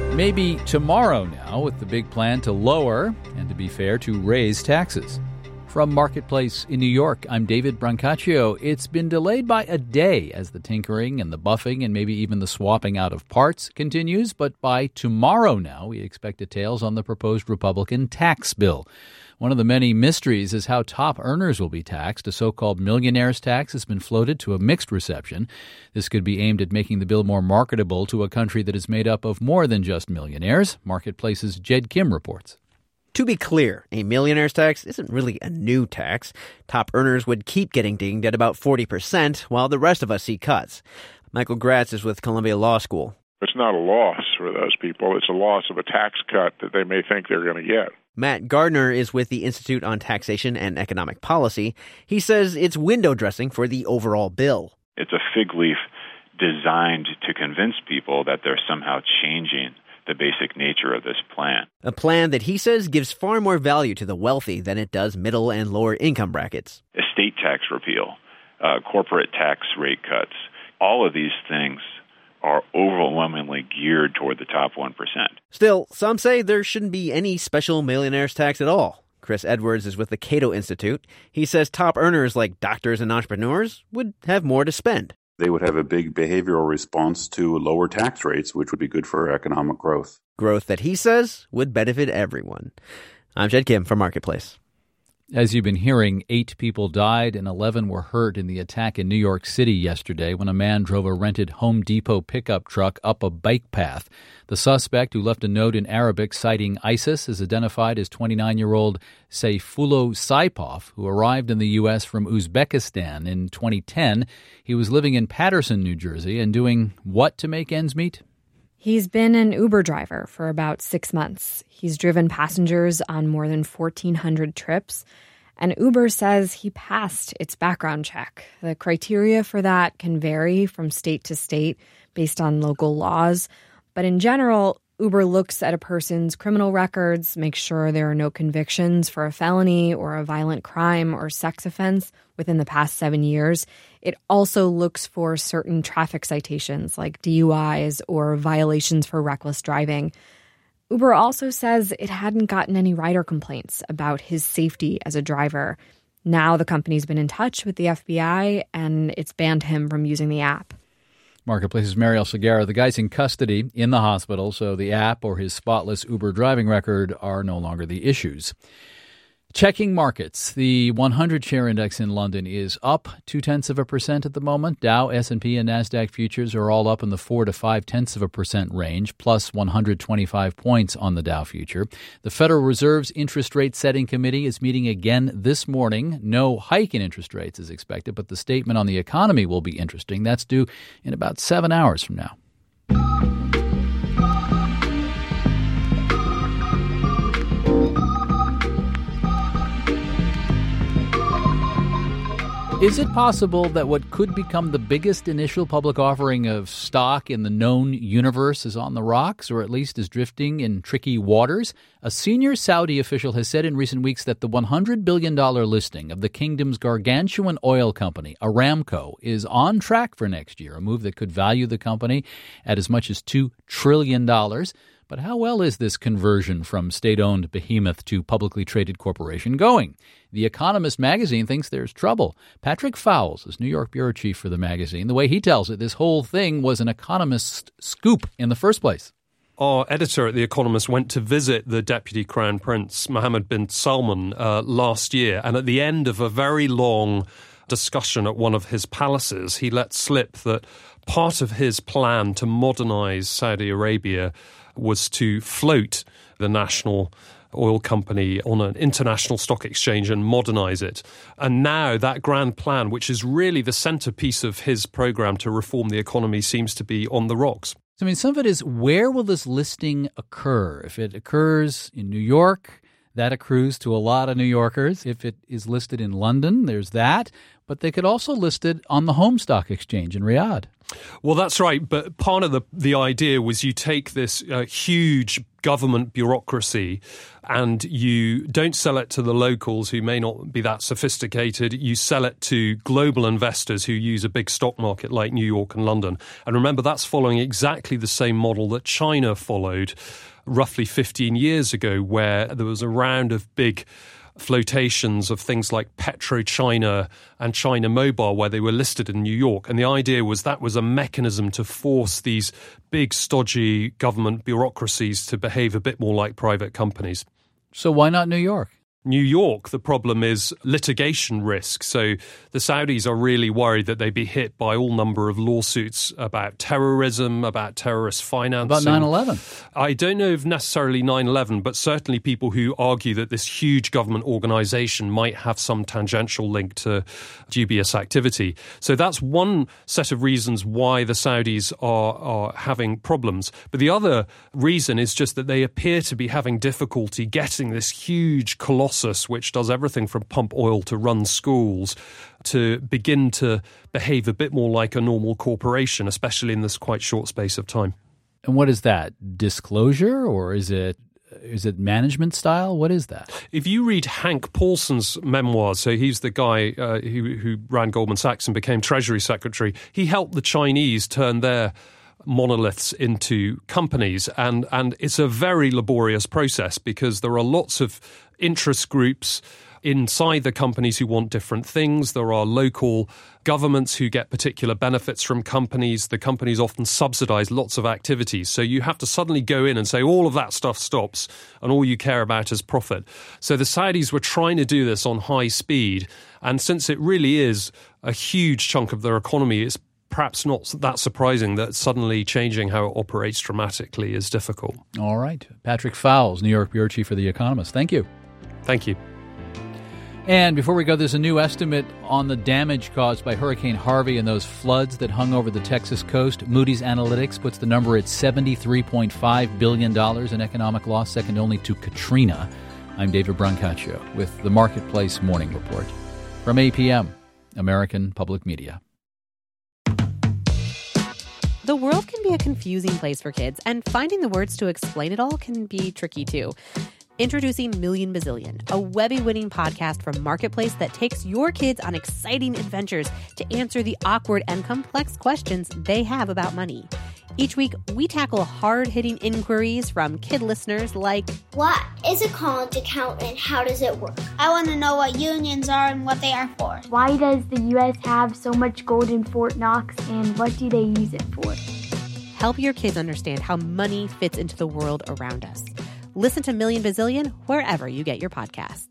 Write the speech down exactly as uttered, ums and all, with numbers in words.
Maybe tomorrow now, with the big plan to lower and, to be fair, to raise taxes. From Marketplace in New York, I'm David Brancaccio. It's been delayed by a day as the tinkering and the buffing and maybe even the swapping out of parts continues. But by tomorrow now, we expect details on the proposed Republican tax bill. One of the many mysteries is how top earners will be taxed. A so-called millionaire's tax has been floated to a mixed reception. This could be aimed at making the bill more marketable to a country that is made up of more than just millionaires. Marketplace's Jed Kim reports. To be clear, a millionaire's tax isn't really a new tax. Top earners would keep getting dinged at about forty percent, while the rest of us see cuts. Michael Gratz is with Columbia Law School. It's not a loss for those people. It's a loss of a tax cut that they may think they're going to get. Matt Gardner is with the Institute on Taxation and Economic Policy. He says it's window dressing for the overall bill. It's a fig leaf designed to convince people that they're somehow changing the basic nature of this plan. A plan that he says gives far more value to the wealthy than it does middle and lower income brackets. Estate tax repeal, uh, corporate tax rate cuts, all of these things are overwhelmingly geared toward the top one percent. Still, some say there shouldn't be any special millionaire's tax at all. Chris Edwards is with the Cato Institute. He says top earners like doctors and entrepreneurs would have more to spend. They would have a big behavioral response to lower tax rates, which would be good for economic growth. Growth that he says would benefit everyone. I'm Jed Kim for Marketplace. As you've been hearing, eight people died and eleven were hurt in the attack in New York City yesterday when a man drove a rented Home Depot pickup truck up a bike path. The suspect, who left a note in Arabic citing ISIS, is identified as twenty-nine-year-old Sayfullo Saipov, who arrived in the U S from Uzbekistan in twenty ten. He was living in Paterson, New Jersey, and doing what to make ends meet? He's been an Uber driver for about six months. He's driven passengers on more than fourteen hundred trips, and Uber says he passed its background check. The criteria for that can vary from state to state based on local laws, but in general, Uber looks at a person's criminal records, makes sure there are no convictions for a felony or a violent crime or sex offense within the past seven years. It also looks for certain traffic citations like D U Is or violations for reckless driving. Uber also says it hadn't gotten any rider complaints about his safety as a driver. Now the company's been in touch with the F B I and it's banned him from using the app. Marketplace's Mariel Segarra. The guy's in custody in the hospital, so the app or his spotless Uber driving record are no longer the issues. Checking markets. The one hundred share index in London is up two-tenths of a percent at the moment. Dow, S and P, and NASDAQ futures are all up in the four to five-tenths of a percent range, plus one hundred twenty-five points on the Dow future. The Federal Reserve's interest rate setting committee is meeting again this morning. No hike in interest rates is expected, but the statement on the economy will be interesting. That's due in about seven hours from now. Is it possible that what could become the biggest initial public offering of stock in the known universe is on the rocks, or at least is drifting in tricky waters? A senior Saudi official has said in recent weeks that the one hundred billion dollars listing of the kingdom's gargantuan oil company, Aramco, is on track for next year, a move that could value the company at as much as two trillion dollars. But how well is this conversion from state-owned behemoth to publicly traded corporation going? The Economist magazine thinks there's trouble. Patrick Fowles is New York bureau chief for the magazine. The way he tells it, this whole thing was an Economist scoop in the first place. Our editor at The Economist went to visit the Deputy Crown Prince, Mohammed bin Salman, uh, last year. And at the end of a very long discussion at one of his palaces, he let slip that part of his plan to modernize Saudi Arabia was to float the national oil company on an international stock exchange and modernize it. And now that grand plan, which is really the centerpiece of his program to reform the economy, seems to be on the rocks. I mean, some of it is, where will this listing occur? If it occurs in New York, that accrues to a lot of New Yorkers. If it is listed in London, there's that. but they could also list it on the home stock exchange in Riyadh. Well, that's right. But part of the, the idea was you take this uh, huge government bureaucracy and you don't sell it to the locals who may not be that sophisticated. You sell it to global investors who use a big stock market like New York and London. And remember, that's following exactly the same model that China followed roughly fifteen years ago, where there was a round of big flotations of things like PetroChina and China Mobile, where they were listed in New York. And the idea was that was a mechanism to force these big, stodgy government bureaucracies to behave a bit more like private companies. So why not New York? New York, the problem is litigation risk. So the Saudis are really worried that they'd be hit by all number of lawsuits about terrorism, about terrorist financing. About nine eleven? I don't know if necessarily nine eleven, but certainly people who argue that this huge government organization might have some tangential link to dubious activity. So that's one set of reasons why the Saudis are, are having problems. But the other reason is just that they appear to be having difficulty getting this huge colossal which does everything from pump oil to run schools, to begin to behave a bit more like a normal corporation, especially in this quite short space of time. And what is that? Disclosure, or is it is it management style? What is that? If you read Hank Paulson's memoirs, so he's the guy uh, who, who ran Goldman Sachs and became Treasury Secretary, he helped the Chinese turn their monoliths into companies, and and it's a very laborious process because there are lots of interest groups inside the companies who want different things. There are local governments who get particular benefits from companies. The companies often subsidize lots of activities. So you have to suddenly go in and say all of that stuff stops and all you care about is profit. So the Saudis were trying to do this on high speed. And since it really is a huge chunk of their economy, it's perhaps not that surprising that suddenly changing how it operates dramatically is difficult. All right. Patrick Fowles, New York Bureau Chief for The Economist. Thank you. Thank you. And before we go, there's a new estimate on the damage caused by Hurricane Harvey and those floods that hung over the Texas coast. Moody's Analytics puts the number at seventy-three point five billion dollars in economic loss, second only to Katrina. I'm David Brancaccio with the Marketplace Morning Report from A P M, American Public Media. The world can be a confusing place for kids, and finding the words to explain it all can be tricky too. Introducing Million Bazillion, a Webby-winning podcast from Marketplace that takes your kids on exciting adventures to answer the awkward and complex questions they have about money. Each week, we tackle hard-hitting inquiries from kid listeners like, what is a college account and how does it work? I want to know what unions are and what they are for. Why does the U S have so much gold in Fort Knox and what do they use it for? Help your kids understand how money fits into the world around us. Listen to Million Bazillion wherever you get your podcasts.